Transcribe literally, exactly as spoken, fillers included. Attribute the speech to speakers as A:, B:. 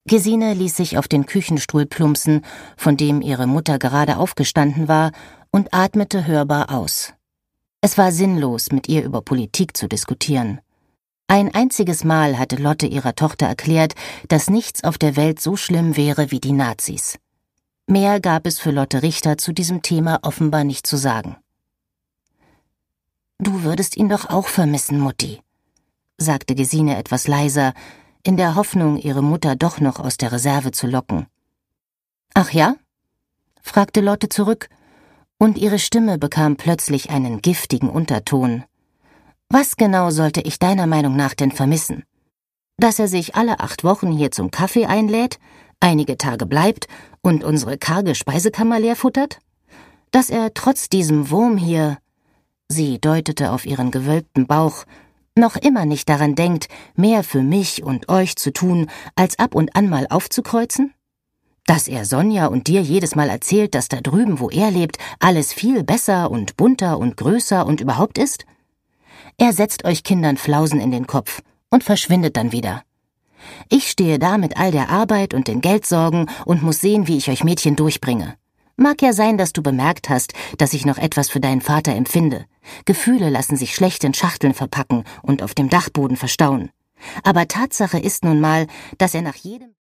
A: Gesine ließ sich auf den Küchenstuhl plumpsen, von dem ihre Mutter gerade aufgestanden war, und atmete hörbar aus. Es war sinnlos, mit ihr über Politik zu diskutieren. Ein einziges Mal hatte Lotte ihrer Tochter erklärt, dass nichts auf der Welt so schlimm wäre wie die Nazis. Mehr gab es für Lotte Richter zu diesem Thema offenbar nicht zu sagen. »Du würdest ihn doch auch vermissen, Mutti«, sagte Gesine etwas leiser, in der Hoffnung, ihre Mutter doch noch aus der Reserve zu locken. »Ach ja?«, fragte Lotte zurück, und ihre Stimme bekam plötzlich einen giftigen Unterton. »Was genau sollte ich deiner Meinung nach denn vermissen? Dass er sich alle acht Wochen hier zum Kaffee einlädt, einige Tage bleibt und unsere karge Speisekammer leer futtert? Dass er trotz diesem Wurm hier«, sie deutete auf ihren gewölbten Bauch, »noch immer nicht daran denkt, mehr für mich und euch zu tun, als ab und an mal aufzukreuzen? Dass er Sonja und dir jedes Mal erzählt, dass da drüben, wo er lebt, alles viel besser und bunter und größer und überhaupt ist? Er setzt euch Kindern Flausen in den Kopf und verschwindet dann wieder. Ich stehe da mit all der Arbeit und den Geldsorgen und muss sehen, wie ich euch Mädchen durchbringe. Mag ja sein, dass du bemerkt hast, dass ich noch etwas für deinen Vater empfinde. Gefühle lassen sich schlecht in Schachteln verpacken und auf dem Dachboden verstauen. Aber Tatsache ist nun mal, dass er nach jedem